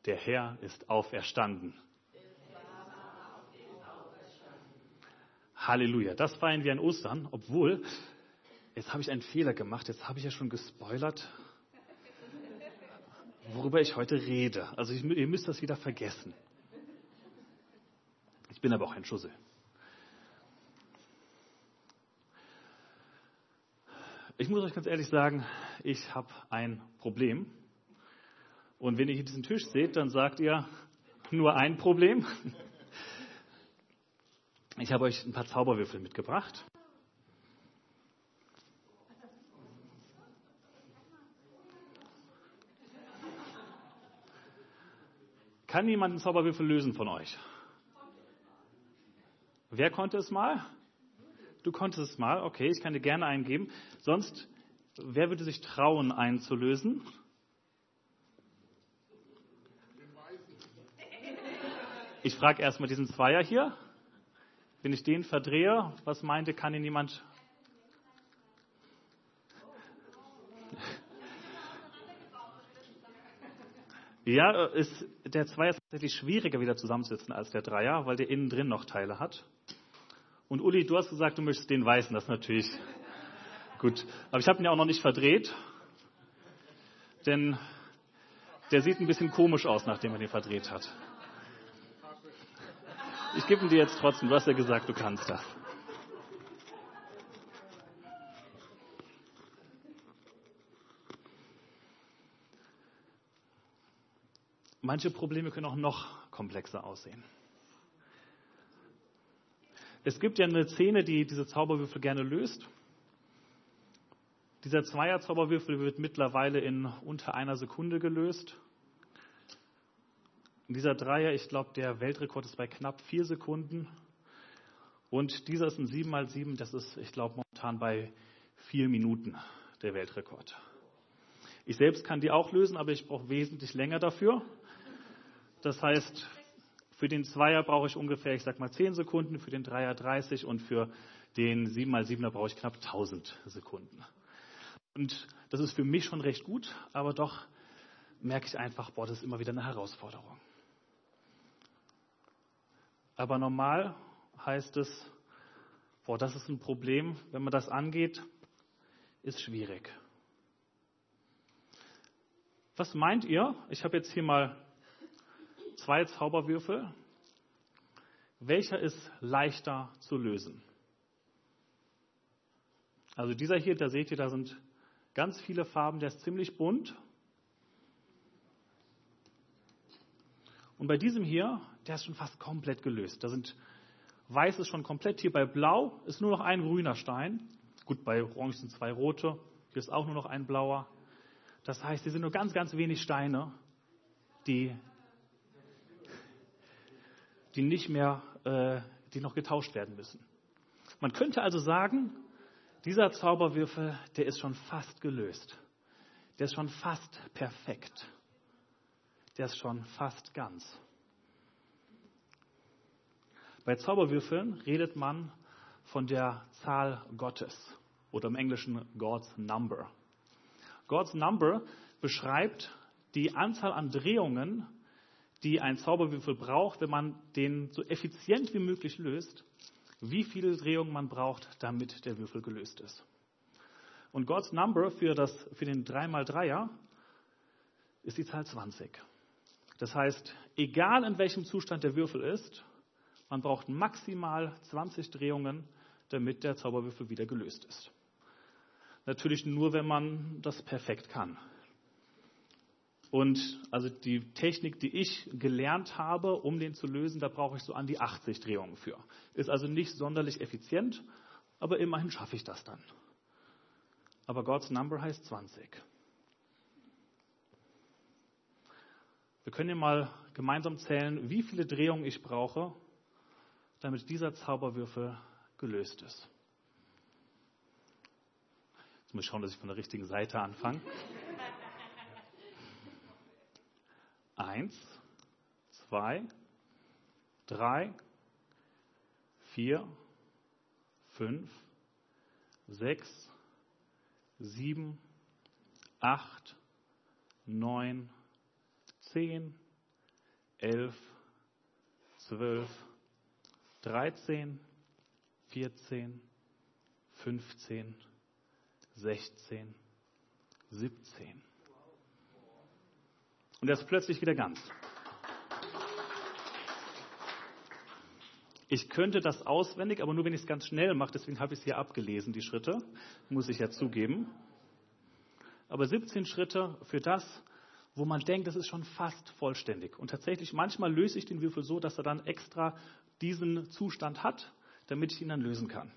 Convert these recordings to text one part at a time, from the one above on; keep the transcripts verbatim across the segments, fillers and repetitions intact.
Der Herr ist auferstanden. Halleluja, das feiern wir an Ostern, obwohl, jetzt habe ich einen Fehler gemacht, jetzt habe ich ja schon gespoilert, worüber ich heute rede. Also ich, ihr müsst das wieder vergessen. Ich bin aber auch ein Schussel. Ich muss euch ganz ehrlich sagen, ich habe ein Problem. Und wenn ihr hier diesen Tisch seht, dann sagt ihr, nur ein Problem. Ich habe euch ein paar Zauberwürfel mitgebracht. Kann jemand einen Zauberwürfel lösen von euch? Wer konnte es mal? Du konntest es mal, okay, ich kann dir gerne einen geben. Sonst, wer würde sich trauen, einen zu lösen? Ich frage erstmal diesen Zweier hier. Wenn ich den verdrehe, was meinte, kann ihn jemand... Ja, ist, der Zweier ist tatsächlich schwieriger wieder zusammenzusetzen als der Dreier, weil der innen drin noch Teile hat. Und Uli, du hast gesagt, du möchtest den weißen, das ist natürlich gut. Aber ich habe ihn ja auch noch nicht verdreht, denn der sieht ein bisschen komisch aus, nachdem er den verdreht hat. Ich gebe ihn dir jetzt trotzdem, du hast ja gesagt, du kannst das. Manche Probleme können auch noch komplexer aussehen. Es gibt ja eine Szene, die diese Zauberwürfel gerne löst. Dieser Zweier-Zauberwürfel wird mittlerweile in unter einer Sekunde gelöst. Dieser Dreier, ich glaube, der Weltrekord ist bei knapp vier Sekunden. Und dieser ist ein sieben mal sieben, das ist, ich glaube, momentan bei vier Minuten der Weltrekord. Ich selbst kann die auch lösen, aber ich brauche wesentlich länger dafür. Das heißt, für den Zweier brauche ich ungefähr, ich sag mal, zehn Sekunden, für den Dreier dreißig und für den sieben mal siebener brauche ich knapp tausend Sekunden. Und das ist für mich schon recht gut, aber doch merke ich einfach, boah, das ist immer wieder eine Herausforderung. Aber normal heißt es, boah, das ist ein Problem, wenn man das angeht, ist schwierig. Was meint ihr? Ich habe jetzt hier mal zwei Zauberwürfel. Welcher ist leichter zu lösen? Also dieser hier, da seht ihr, da sind ganz viele Farben, der ist ziemlich bunt. Und bei diesem hier, der ist schon fast komplett gelöst. Da sind weiß ist schon komplett. Hier bei Blau ist nur noch ein grüner Stein. Gut, bei Orange sind zwei rote. Hier ist auch nur noch ein blauer. Das heißt, hier sind nur ganz, ganz wenig Steine, die, die nicht mehr, äh, die noch getauscht werden müssen. Man könnte also sagen, dieser Zauberwürfel, der ist schon fast gelöst. Der ist schon fast perfekt. Der ist schon fast ganz. Bei Zauberwürfeln redet man von der Zahl Gottes oder im Englischen God's Number. God's Number beschreibt die Anzahl an Drehungen, die ein Zauberwürfel braucht, wenn man den so effizient wie möglich löst, wie viele Drehungen man braucht, damit der Würfel gelöst ist. Und God's Number für, das, für den drei mal Dreier ist die Zahl zwanzig. Das heißt, egal in welchem Zustand der Würfel ist, man braucht maximal zwanzig Drehungen, damit der Zauberwürfel wieder gelöst ist. Natürlich nur, wenn man das perfekt kann. Und also die Technik, die ich gelernt habe, um den zu lösen, da brauche ich so an die achtzig Drehungen für. Ist also nicht sonderlich effizient, aber immerhin schaffe ich das dann. Aber God's Number heißt zwanzig. Wir können ja mal gemeinsam zählen, wie viele Drehungen ich brauche, damit dieser Zauberwürfel gelöst ist. Jetzt muss ich schauen, dass ich von der richtigen Seite anfange. Eins, zwei, drei, vier, fünf, sechs, sieben, acht, neun, zehn, elf, zwölf, dreizehn, vierzehn, fünfzehn, sechzehn, siebzehn. Und er ist plötzlich wieder ganz. Ich könnte das auswendig, aber nur wenn ich es ganz schnell mache, deswegen habe ich es hier abgelesen, die Schritte, muss ich ja zugeben. Aber siebzehn Schritte für das, wo man denkt, das ist schon fast vollständig. Und tatsächlich, manchmal löse ich den Würfel so, dass er dann extra diesen Zustand hat, damit ich ihn dann lösen kann.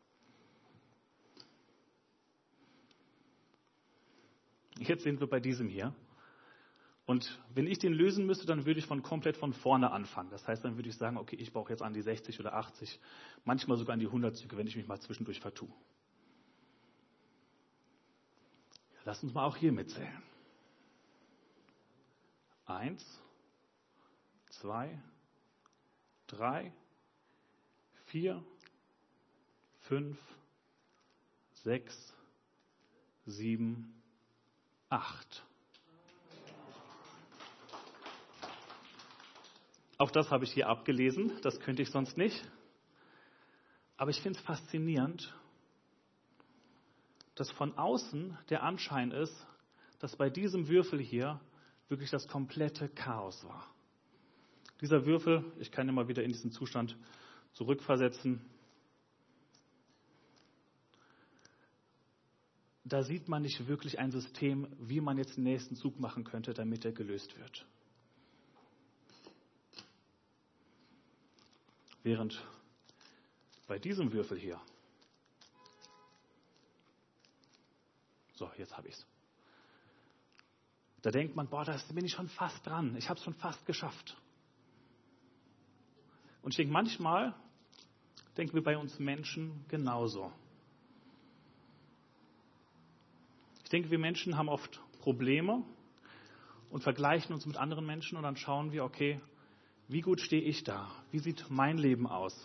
Jetzt sind wir bei diesem hier. Und wenn ich den lösen müsste, dann würde ich von komplett von vorne anfangen. Das heißt, dann würde ich sagen, okay, ich brauche jetzt an die sechzig oder achtzig, manchmal sogar an die hundert Züge, wenn ich mich mal zwischendurch vertue. Lass uns mal auch hier mitzählen. Eins, zwei, drei, vier, fünf, sechs, sieben, acht. Auch das habe ich hier abgelesen, das könnte ich sonst nicht. Aber ich finde es faszinierend, dass von außen der Anschein ist, dass bei diesem Würfel hier wirklich das komplette Chaos war. Dieser Würfel, ich kann ihn mal wieder in diesen Zustand zurückversetzen. Da sieht man nicht wirklich ein System, wie man jetzt den nächsten Zug machen könnte, damit er gelöst wird. Während bei diesem Würfel hier, so, jetzt habe ich es. Da denkt man, boah, da bin ich schon fast dran. Ich habe es schon fast geschafft. Und ich denke, manchmal denken wir bei uns Menschen genauso. Ich denke, wir Menschen haben oft Probleme und vergleichen uns mit anderen Menschen und dann schauen wir, okay, wie gut stehe ich da? Wie sieht mein Leben aus?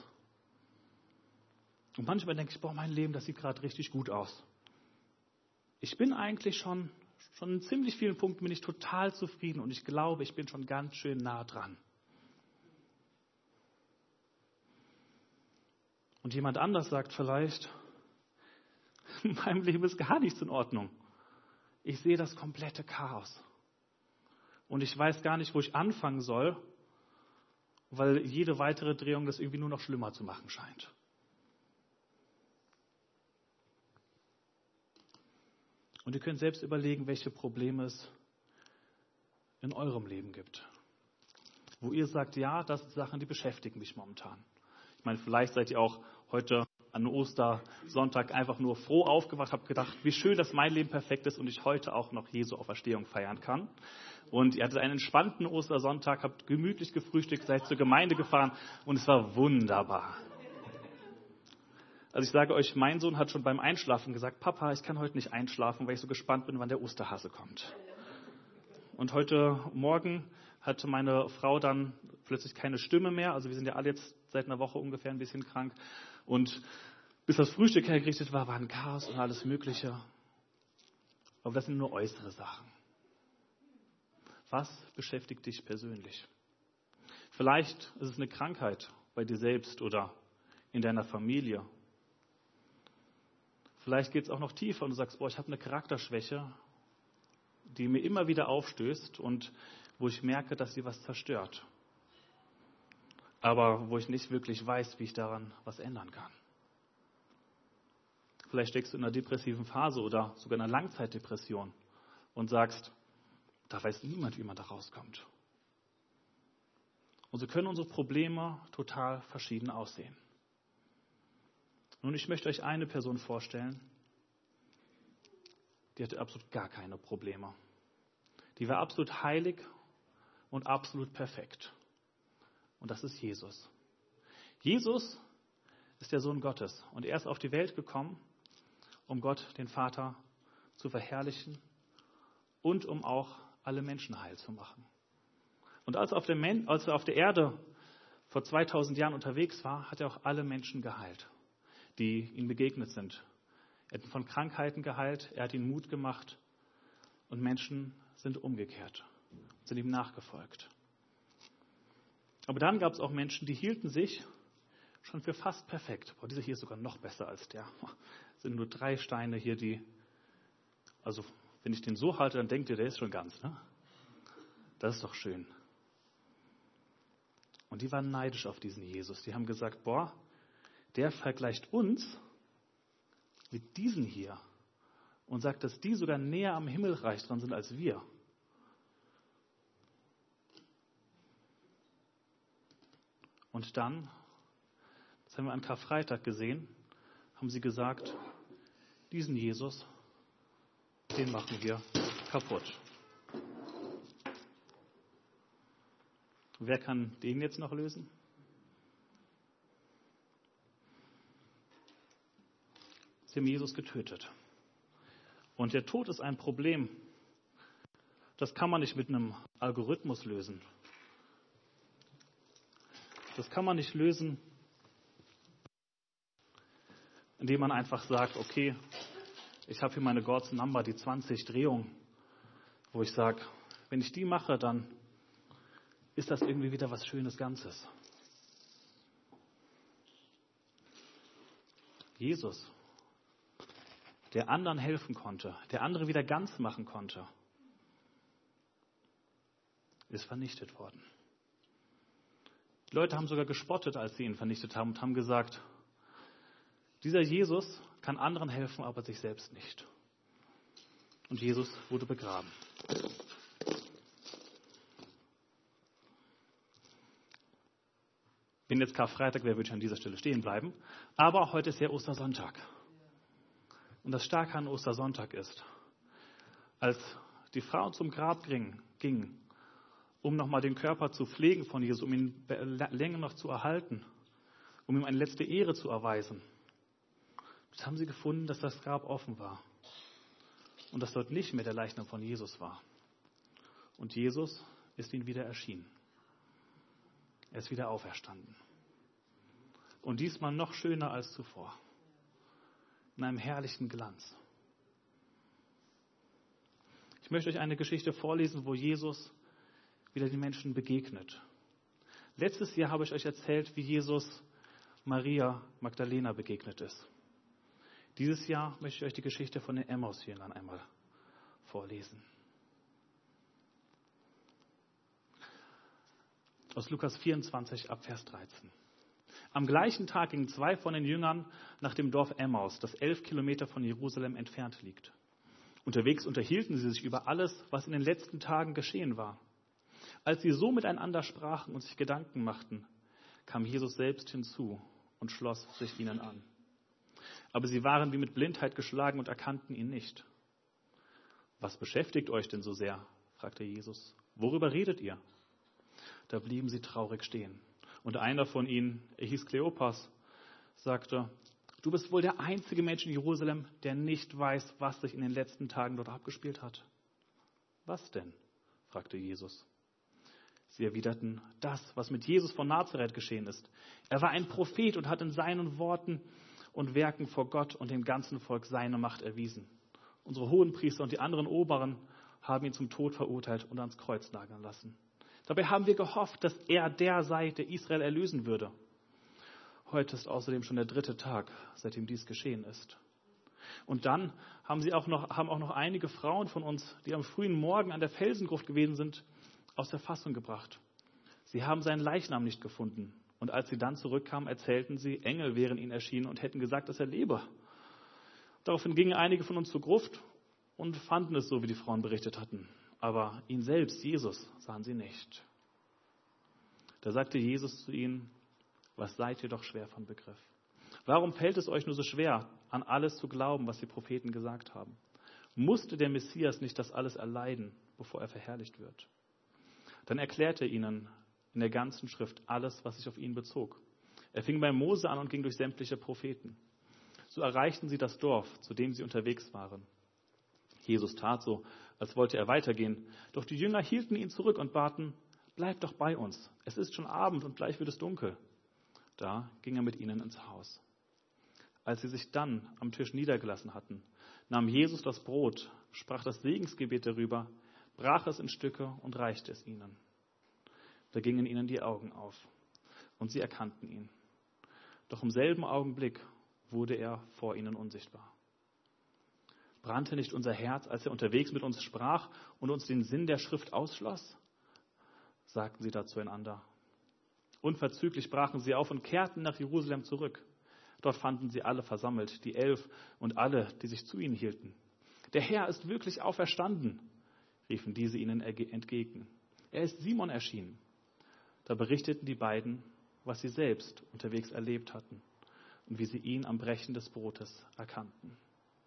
Und manchmal denke ich, boah, mein Leben, das sieht gerade richtig gut aus. Ich bin eigentlich schon, schon in ziemlich vielen Punkten bin ich total zufrieden und ich glaube, ich bin schon ganz schön nah dran. Und jemand anders sagt vielleicht, in meinem Leben ist gar nichts in Ordnung. Ich sehe das komplette Chaos. Und ich weiß gar nicht, wo ich anfangen soll, weil jede weitere Drehung das irgendwie nur noch schlimmer zu machen scheint. Und ihr könnt selbst überlegen, welche Probleme es in eurem Leben gibt. Wo ihr sagt, ja, das sind Sachen, die beschäftigen mich momentan. Ich meine, vielleicht seid ihr auch heute an Ostersonntag einfach nur froh aufgewacht, habt gedacht, wie schön, dass mein Leben perfekt ist und ich heute auch noch Jesu Auferstehung feiern kann. Und ihr hattet einen entspannten Ostersonntag, habt gemütlich gefrühstückt, seid zur Gemeinde gefahren und es war wunderbar. Also ich sage euch, mein Sohn hat schon beim Einschlafen gesagt, Papa, ich kann heute nicht einschlafen, weil ich so gespannt bin, wann der Osterhase kommt. Und heute Morgen hatte meine Frau dann plötzlich keine Stimme mehr. Also wir sind ja alle jetzt seit einer Woche ungefähr ein bisschen krank. Und bis das Frühstück hergerichtet war, war ein Chaos und alles Mögliche. Aber das sind nur äußere Sachen. Was beschäftigt dich persönlich? Vielleicht ist es eine Krankheit bei dir selbst oder in deiner Familie. Vielleicht geht es auch noch tiefer und du sagst, boah, ich habe eine Charakterschwäche, die mir immer wieder aufstößt und wo ich merke, dass sie was zerstört. Aber wo ich nicht wirklich weiß, wie ich daran was ändern kann. Vielleicht steckst du in einer depressiven Phase oder sogar in einer Langzeitdepression und sagst, da weiß niemand, wie man da rauskommt. Und so können unsere Probleme total verschieden aussehen. Nun, ich möchte euch eine Person vorstellen, die hatte absolut gar keine Probleme. Die war absolut heilig und absolut perfekt. Und das ist Jesus. Jesus ist der Sohn Gottes und er ist auf die Welt gekommen, um Gott, den Vater, zu verherrlichen und um auch alle Menschen heil zu machen. Und als er auf der, Men- als er auf der Erde vor zweitausend Jahren unterwegs war, hat er auch alle Menschen geheilt, die ihm begegnet sind. Er hat ihn von Krankheiten geheilt, er hat ihnen Mut gemacht und Menschen sind umgekehrt, sind ihm nachgefolgt. Aber dann gab es auch Menschen, die hielten sich schon für fast perfekt. Boah, dieser hier ist sogar noch besser als der. Es sind nur drei Steine hier, die, also wenn ich den so halte, dann denkt ihr, der ist schon ganz, ne? Das ist doch schön. Und die waren neidisch auf diesen Jesus. Die haben gesagt, boah, der vergleicht uns mit diesen hier und sagt, dass die sogar näher am Himmelreich dran sind als wir. Und dann, das haben wir an Karfreitag gesehen, haben sie gesagt, diesen Jesus, den machen wir kaputt. Wer kann den jetzt noch lösen? Sie haben Jesus getötet. Und der Tod ist ein Problem. Das kann man nicht mit einem Algorithmus lösen. Das kann man nicht lösen, indem man einfach sagt, okay, ich habe hier meine God's Number, die zwanzig Drehungen, wo ich sage, wenn ich die mache, dann ist das irgendwie wieder was Schönes Ganzes. Jesus, der anderen helfen konnte, der andere wieder ganz machen konnte, ist vernichtet worden. Die Leute haben sogar gespottet, als sie ihn vernichtet haben und haben gesagt, dieser Jesus kann anderen helfen, aber sich selbst nicht. Und Jesus wurde begraben. Wenn jetzt Karfreitag wäre, würde ich an dieser Stelle stehen bleiben. Aber heute ist ja Ostersonntag. Und das Starke an Ostersonntag ist, als die Frau zum Grab ging, ging um nochmal den Körper zu pflegen von Jesus, um ihn länger noch zu erhalten, um ihm eine letzte Ehre zu erweisen. Jetzt haben sie gefunden, dass das Grab offen war und dass dort nicht mehr der Leichnam von Jesus war. Und Jesus ist ihnen wieder erschienen. Er ist wieder auferstanden. Und diesmal noch schöner als zuvor. In einem herrlichen Glanz. Ich möchte euch eine Geschichte vorlesen, wo Jesus wieder den Menschen begegnet. Letztes Jahr habe ich euch erzählt, wie Jesus Maria Magdalena begegnet ist. Dieses Jahr möchte ich euch die Geschichte von den Emmaus-Jüngern einmal vorlesen. Aus Lukas vierundzwanzig ab Vers dreizehn. Am gleichen Tag gingen zwei von den Jüngern nach dem Dorf Emmaus, das elf Kilometer von Jerusalem entfernt liegt. Unterwegs unterhielten sie sich über alles, was in den letzten Tagen geschehen war. Als sie so miteinander sprachen und sich Gedanken machten, kam Jesus selbst hinzu und schloss sich ihnen an. Aber sie waren wie mit Blindheit geschlagen und erkannten ihn nicht. Was beschäftigt euch denn so sehr? Fragte Jesus. Worüber redet ihr? Da blieben sie traurig stehen. Und einer von ihnen, er hieß Kleopas, sagte, du bist wohl der einzige Mensch in Jerusalem, der nicht weiß, was sich in den letzten Tagen dort abgespielt hat. Was denn? Fragte Jesus. Sie erwiderten, das, was mit Jesus von Nazareth geschehen ist. Er war ein Prophet und hat in seinen Worten und Werken vor Gott und dem ganzen Volk seine Macht erwiesen. Unsere Hohenpriester und die anderen Oberen haben ihn zum Tod verurteilt und ans Kreuz nageln lassen. Dabei haben wir gehofft, dass er der sei, der Israel erlösen würde. Heute ist außerdem schon der dritte Tag, seitdem dies geschehen ist. Und dann haben, sie auch noch, haben auch noch einige Frauen von uns, die am frühen Morgen an der Felsengruft gewesen sind, aus der Fassung gebracht. Sie haben seinen Leichnam nicht gefunden. Und als sie dann zurückkamen, erzählten sie, Engel wären ihnen erschienen und hätten gesagt, dass er lebe. Daraufhin gingen einige von uns zur Gruft und fanden es so, wie die Frauen berichtet hatten. Aber ihn selbst, Jesus, sahen sie nicht. Da sagte Jesus zu ihnen, was seid ihr doch schwer von Begriff? Warum fällt es euch nur so schwer, an alles zu glauben, was die Propheten gesagt haben? Musste der Messias nicht das alles erleiden, bevor er verherrlicht wird? Dann erklärte er ihnen in der ganzen Schrift alles, was sich auf ihn bezog. Er fing bei Mose an und ging durch sämtliche Propheten. So erreichten sie das Dorf, zu dem sie unterwegs waren. Jesus tat so, als wollte er weitergehen. Doch die Jünger hielten ihn zurück und baten, bleib doch bei uns. Es ist schon Abend und gleich wird es dunkel. Da ging er mit ihnen ins Haus. Als sie sich dann am Tisch niedergelassen hatten, nahm Jesus das Brot, sprach das Segensgebet darüber, brach es in Stücke und reichte es ihnen. Da gingen ihnen die Augen auf und sie erkannten ihn. Doch im selben Augenblick wurde er vor ihnen unsichtbar. Brannte nicht unser Herz, als er unterwegs mit uns sprach und uns den Sinn der Schrift ausschloss? Sagten sie da zueinander. Unverzüglich brachen sie auf und kehrten nach Jerusalem zurück. Dort fanden sie alle versammelt, die Elf und alle, die sich zu ihnen hielten. Der Herr ist wirklich auferstanden, riefen diese ihnen entgegen. Er ist Simon erschienen. Da berichteten die beiden, was sie selbst unterwegs erlebt hatten und wie sie ihn am Brechen des Brotes erkannten.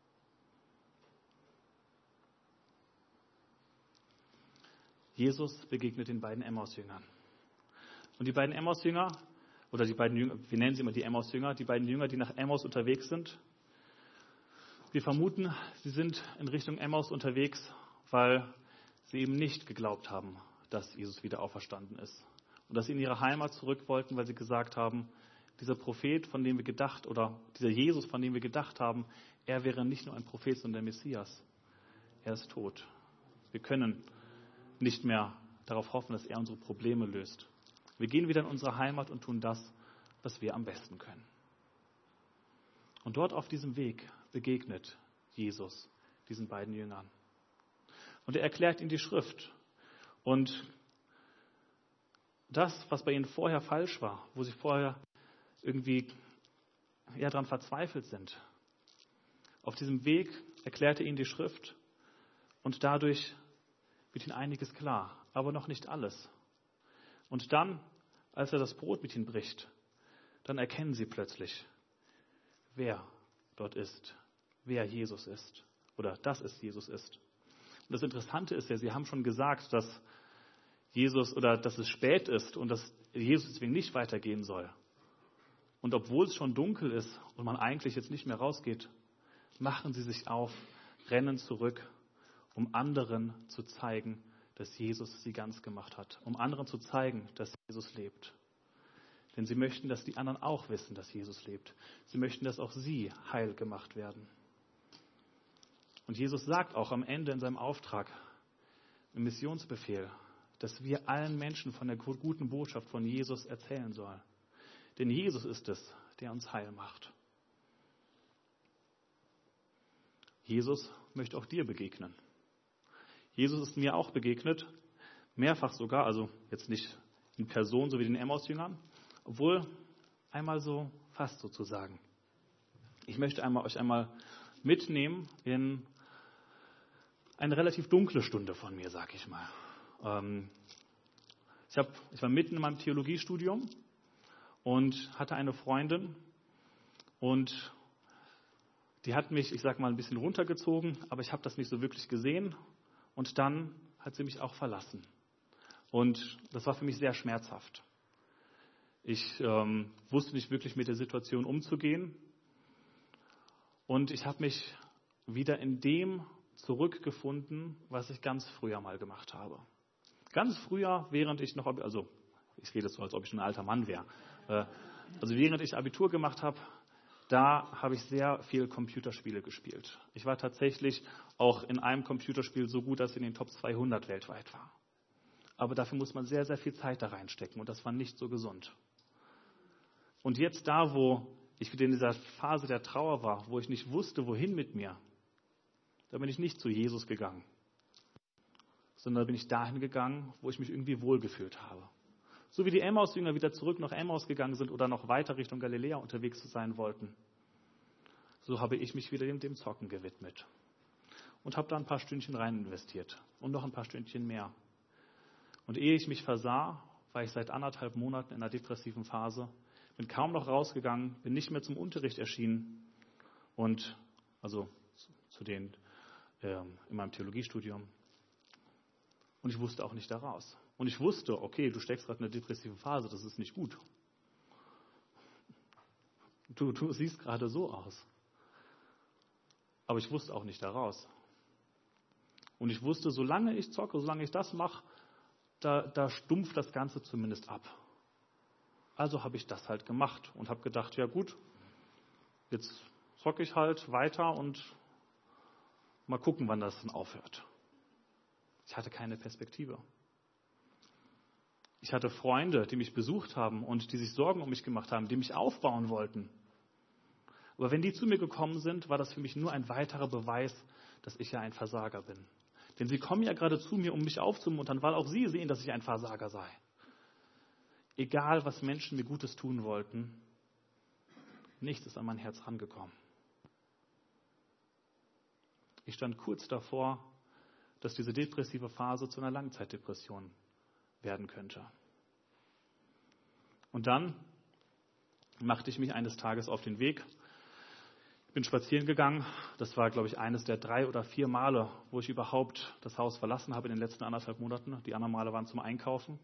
Jesus begegnet den beiden Emmaus-Jüngern. Und die beiden Emmaus-Jünger, oder die beiden Jünger, wir nennen sie immer die Emmaus-Jünger, die beiden Jünger, die nach Emmaus unterwegs sind, wir vermuten, sie sind in Richtung Emmaus unterwegs, weil sie eben nicht geglaubt haben, dass Jesus wieder auferstanden ist. Und dass sie in ihre Heimat zurück wollten, weil sie gesagt haben, dieser Prophet, von dem wir gedacht, oder dieser Jesus, von dem wir gedacht haben, er wäre nicht nur ein Prophet, sondern der Messias. Er ist tot. Wir können nicht mehr darauf hoffen, dass er unsere Probleme löst. Wir gehen wieder in unsere Heimat und tun das, was wir am besten können. Und dort auf diesem Weg begegnet Jesus diesen beiden Jüngern. Und er erklärt ihnen die Schrift. Und das, was bei ihnen vorher falsch war, wo sie vorher irgendwie eher daran verzweifelt sind, auf diesem Weg erklärt er ihnen die Schrift und dadurch wird ihnen einiges klar, aber noch nicht alles. Und dann, als er das Brot mit ihnen bricht, dann erkennen sie plötzlich, wer dort ist, wer Jesus ist oder dass es Jesus ist. Und das Interessante ist ja, sie haben schon gesagt, dass Jesus oder dass es spät ist und dass Jesus deswegen nicht weitergehen soll. Und obwohl es schon dunkel ist und man eigentlich jetzt nicht mehr rausgeht, machen sie sich auf, rennen zurück, um anderen zu zeigen, dass Jesus sie ganz gemacht hat. Um anderen zu zeigen, dass Jesus lebt. Denn sie möchten, dass die anderen auch wissen, dass Jesus lebt. Sie möchten, dass auch sie heil gemacht werden. Und Jesus sagt auch am Ende in seinem Auftrag, im Missionsbefehl, dass wir allen Menschen von der guten Botschaft von Jesus erzählen sollen. Denn Jesus ist es, der uns heil macht. Jesus möchte auch dir begegnen. Jesus ist mir auch begegnet, mehrfach sogar, also jetzt nicht in Person, so wie den Emmaus-Jüngern, obwohl einmal so fast sozusagen. Ich möchte einmal, euch einmal mitnehmen in eine relativ dunkle Stunde von mir, sag ich mal. Ähm, ich, hab, ich war mitten in meinem Theologiestudium und hatte eine Freundin und die hat mich, ich sag mal, ein bisschen runtergezogen, aber ich habe das nicht so wirklich gesehen und dann hat sie mich auch verlassen. Und das war für mich sehr schmerzhaft. Ich ähm, wusste nicht wirklich mit der Situation umzugehen und ich habe mich wieder in dem zurückgefunden, was ich ganz früher mal gemacht habe. Ganz früher, während ich noch, also ich rede so, als ob ich schon ein alter Mann wäre, äh, also während ich Abitur gemacht habe, da habe ich sehr viel Computerspiele gespielt. Ich war tatsächlich auch in einem Computerspiel so gut, dass ich in den Top zweihundert weltweit war. Aber dafür muss man sehr, sehr viel Zeit da reinstecken und das war nicht so gesund. Und jetzt da, wo ich wieder in dieser Phase der Trauer war, wo ich nicht wusste, wohin mit mir, da bin ich nicht zu Jesus gegangen, sondern da bin ich dahin gegangen, wo ich mich irgendwie wohlgefühlt habe. So wie die Emmaus-Jünger wieder zurück nach Emmaus gegangen sind oder noch weiter Richtung Galiläa unterwegs sein wollten, so habe ich mich wieder dem, dem Zocken gewidmet und habe da ein paar Stündchen rein investiert und noch ein paar Stündchen mehr. Und ehe ich mich versah, war ich seit anderthalb Monaten in einer depressiven Phase, bin kaum noch rausgegangen, bin nicht mehr zum Unterricht erschienen und also zu den äh, in meinem Theologiestudium. Und ich wusste auch nicht daraus. Und ich wusste, okay, du steckst gerade in einer depressiven Phase, das ist nicht gut. Du, du siehst gerade so aus. Aber ich wusste auch nicht daraus. Und ich wusste, solange ich zocke, solange ich das mache, da, da stumpft das Ganze zumindest ab. Also habe ich das halt gemacht und habe gedacht, ja gut, jetzt zocke ich halt weiter und mal gucken, wann das dann aufhört. Ich hatte keine Perspektive. Ich hatte Freunde, die mich besucht haben und die sich Sorgen um mich gemacht haben, die mich aufbauen wollten. Aber wenn die zu mir gekommen sind, war das für mich nur ein weiterer Beweis, dass ich ja ein Versager bin. Denn sie kommen ja gerade zu mir, um mich aufzumuntern, weil auch sie sehen, dass ich ein Versager sei. Egal, was Menschen mir Gutes tun wollten, nichts ist an mein Herz rangekommen. Ich stand kurz davor, dass diese depressive Phase zu einer Langzeitdepression werden könnte. Und dann machte ich mich eines Tages auf den Weg. Ich bin spazieren gegangen. Das war, glaube ich, eines der drei oder vier Male, wo ich überhaupt das Haus verlassen habe in den letzten anderthalb Monaten. Die anderen Male waren zum Einkaufen.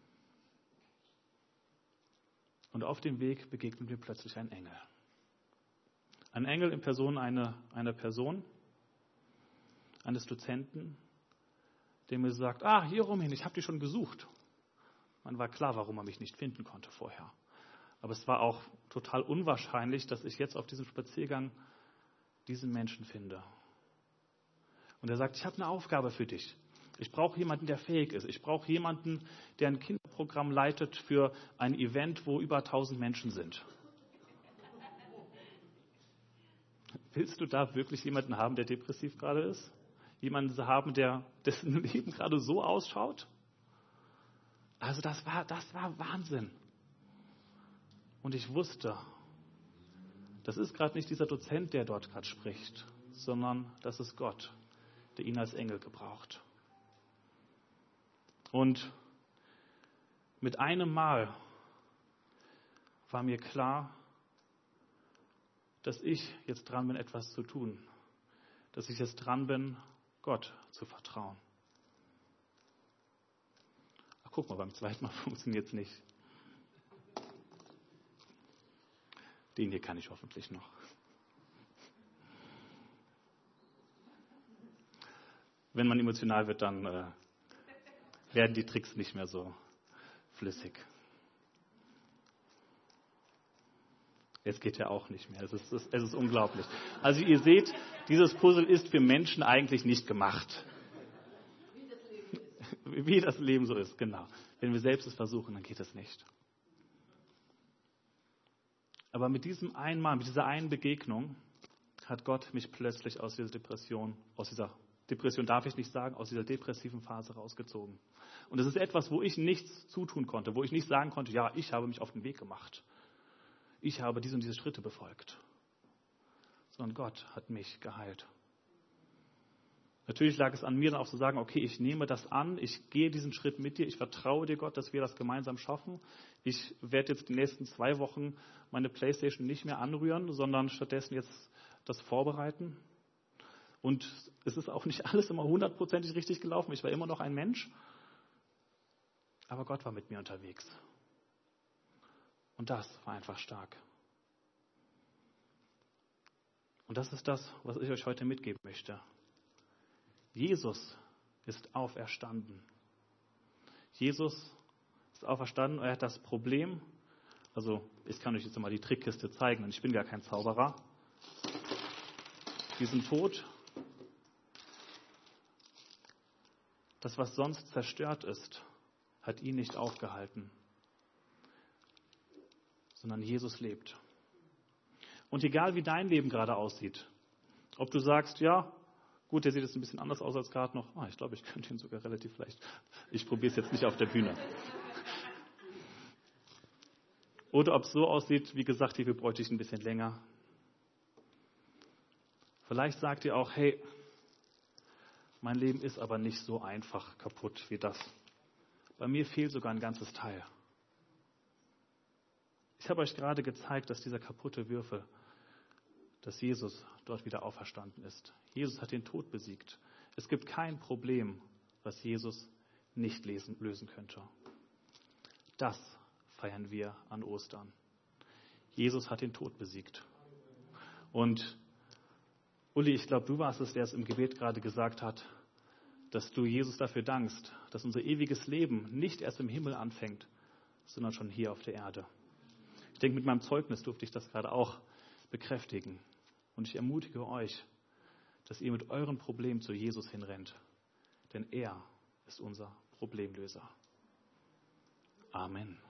Und auf dem Weg begegnet mir plötzlich ein Engel. Ein Engel in Person einer, einer Person, eines Dozenten, der mir sagt, ah, hier rumhin, ich habe dich schon gesucht. Man war klar, warum er mich nicht finden konnte vorher. Aber es war auch total unwahrscheinlich, dass ich jetzt auf diesem Spaziergang diesen Menschen finde. Und er sagt, ich habe eine Aufgabe für dich. Ich brauche jemanden, der fähig ist. Ich brauche jemanden, der ein Kinderprogramm leitet für ein Event, wo über tausend Menschen sind. Willst du da wirklich jemanden haben, der depressiv gerade ist? Jemanden haben, der dessen Leben gerade so ausschaut? Also das war, das war Wahnsinn. Und ich wusste, das ist gerade nicht dieser Dozent, der dort gerade spricht, sondern das ist Gott, der ihn als Engel gebraucht. Und mit einem Mal war mir klar, dass ich jetzt dran bin, etwas zu tun. Dass ich jetzt dran bin, Gott zu vertrauen. Ach, guck mal, beim zweiten Mal funktioniert es nicht. Den hier kann ich hoffentlich noch. Wenn man emotional wird, dann äh, werden die Tricks nicht mehr so flüssig. Jetzt geht ja auch nicht mehr. Es ist, es ist unglaublich. Also ihr seht, dieses Puzzle ist für Menschen eigentlich nicht gemacht. Wie das Leben ist. Wie das Leben so ist, genau. Wenn wir selbst es versuchen, dann geht es nicht. Aber mit diesem einmal, mit dieser einen Begegnung hat Gott mich plötzlich aus dieser Depression, aus dieser Depression darf ich nicht sagen, aus dieser depressiven Phase rausgezogen. Und es ist etwas, wo ich nichts zutun konnte, wo ich nicht sagen konnte, ja, ich habe mich auf den Weg gemacht. Ich habe diese und diese Schritte befolgt. Sondern Gott hat mich geheilt. Natürlich lag es an mir dann auch zu sagen, okay, ich nehme das an, ich gehe diesen Schritt mit dir, ich vertraue dir, Gott, dass wir das gemeinsam schaffen. Ich werde jetzt die nächsten zwei Wochen meine Playstation nicht mehr anrühren, sondern stattdessen jetzt das vorbereiten. Und es ist auch nicht alles immer hundertprozentig richtig gelaufen. Ich war immer noch ein Mensch. Aber Gott war mit mir unterwegs. Und das war einfach stark. Und das ist das, was ich euch heute mitgeben möchte. Jesus ist auferstanden. Jesus ist auferstanden und er hat das Problem, also ich kann euch jetzt mal die Trickkiste zeigen und ich bin gar kein Zauberer. Diesen Tod, das was sonst zerstört ist, hat ihn nicht aufgehalten, sondern Jesus lebt. Und egal wie dein Leben gerade aussieht, ob du sagst, ja, gut, der sieht jetzt ein bisschen anders aus als gerade noch, oh, ich glaube, ich könnte ihn sogar relativ leicht, ich probiere es jetzt nicht auf der Bühne. Oder ob es so aussieht, wie gesagt, hierfür bräuchte ich ein bisschen länger. Vielleicht sagt ihr auch, hey, mein Leben ist aber nicht so einfach kaputt wie das. Bei mir fehlt sogar ein ganzes Teil. Ich habe euch gerade gezeigt, dass dieser kaputte Würfel, dass Jesus dort wieder auferstanden ist. Jesus hat den Tod besiegt. Es gibt kein Problem, was Jesus nicht lesen, lösen könnte. Das feiern wir an Ostern. Jesus hat den Tod besiegt. Und Uli, ich glaube, du warst es, der es im Gebet gerade gesagt hat, dass du Jesus dafür dankst, dass unser ewiges Leben nicht erst im Himmel anfängt, sondern schon hier auf der Erde. Ich denke, mit meinem Zeugnis durfte ich das gerade auch bekräftigen. Und ich ermutige euch, dass ihr mit euren Problemen zu Jesus hinrennt. Denn er ist unser Problemlöser. Amen.